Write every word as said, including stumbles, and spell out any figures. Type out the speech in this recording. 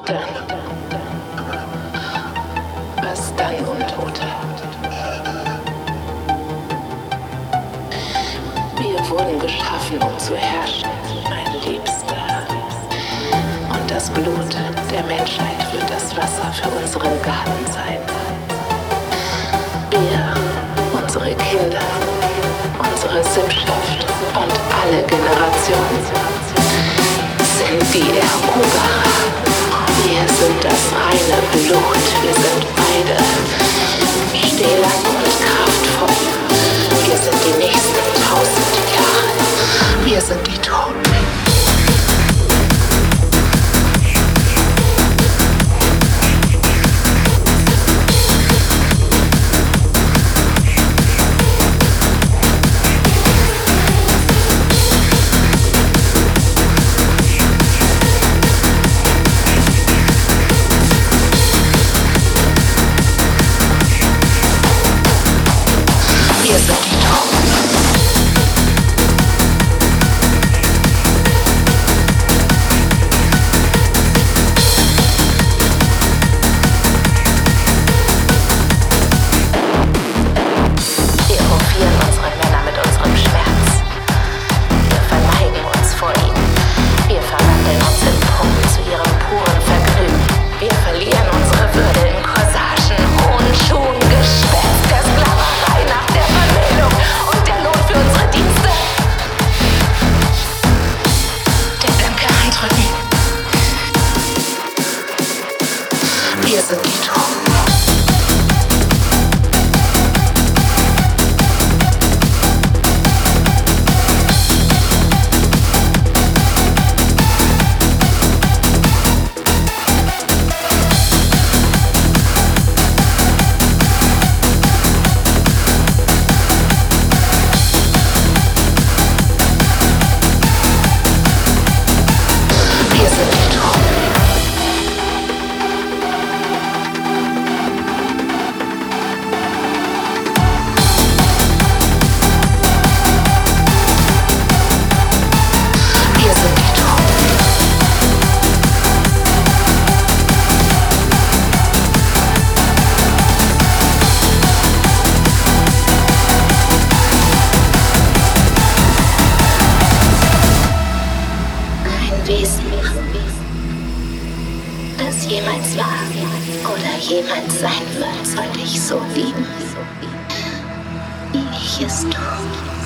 dann? Was dann, Untote? Wir wurden geschaffen, um zu herrschen, mein Liebster. Und das Blut der Menschheit wird das Wasser für unseren Garten sein. Wir, unsere Kinder, unsere Sippschaft und alle Generationen sind die Eroberer. Wir sind das reine Blut. Wir sind beide stählern und kraftvoll. Wir sind die nächsten tausend Jahre. Wir sind die Toten. Wir sind die Toten. Wir hofieren unsere Männer mit unserem Schmerz. Wir verneigen uns vor ihnen. Wir verwandeln uns in Puppen zu ihrem puren Vergnügen. Wir verlieren unsere Würde in Corsagen, hohen Schuhen, Gespenst, der Sklaverei nach der Vermählung und der Lohn für unsere Dienste. Der blanke Handrücken. Wir sind die Toten. Wir sind die Toten. Wir sind die Toten. Ein Wesen, das jemals war oder jemals sein wird, sollte ich so lieben, wie ich es tue.